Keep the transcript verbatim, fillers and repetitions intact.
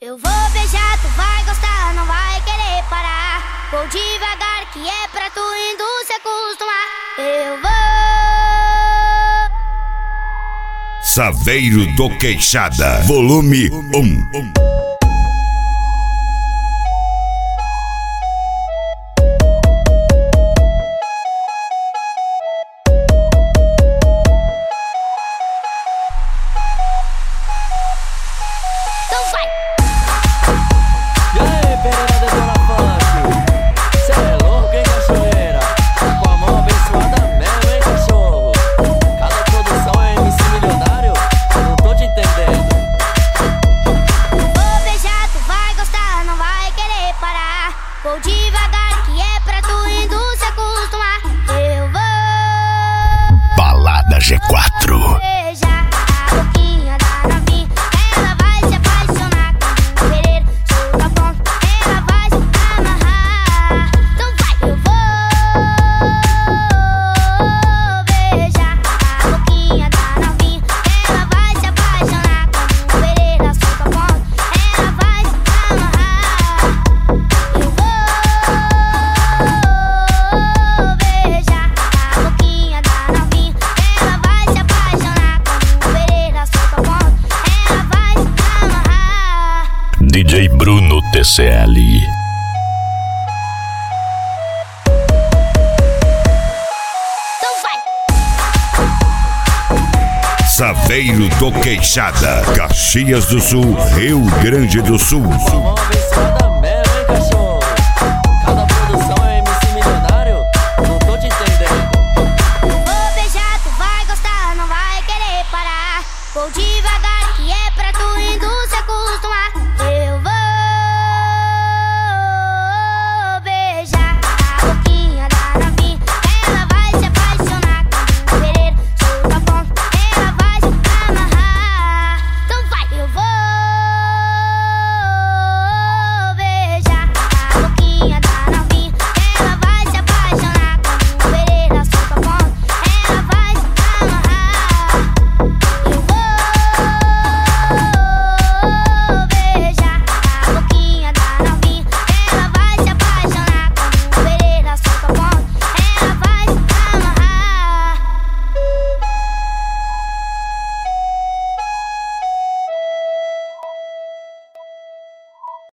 Eu vou beijar, tu vai gostar, não vai querer parar. Vou devagar que é pra tu indo se acostumar. Eu vou. Saveiro do Queixada, volume um. Vou devagar que é pra tu indo se acostumar. Eu vou. Balada G quatro. Beijar a boquinha da novinha. Ela vai se apaixonar. Quando o querer solta a ponta, ela vai se amarrar. Então vai, eu vou beijar a boquinha da novinha. Ela vai se apaixonar. Quando o querer solta a ponta, ela vai se amarrar. D J Bruno T C L. Então vai. Saveiro do Queixada, Caxias do Sul, Rio Grande do Sul.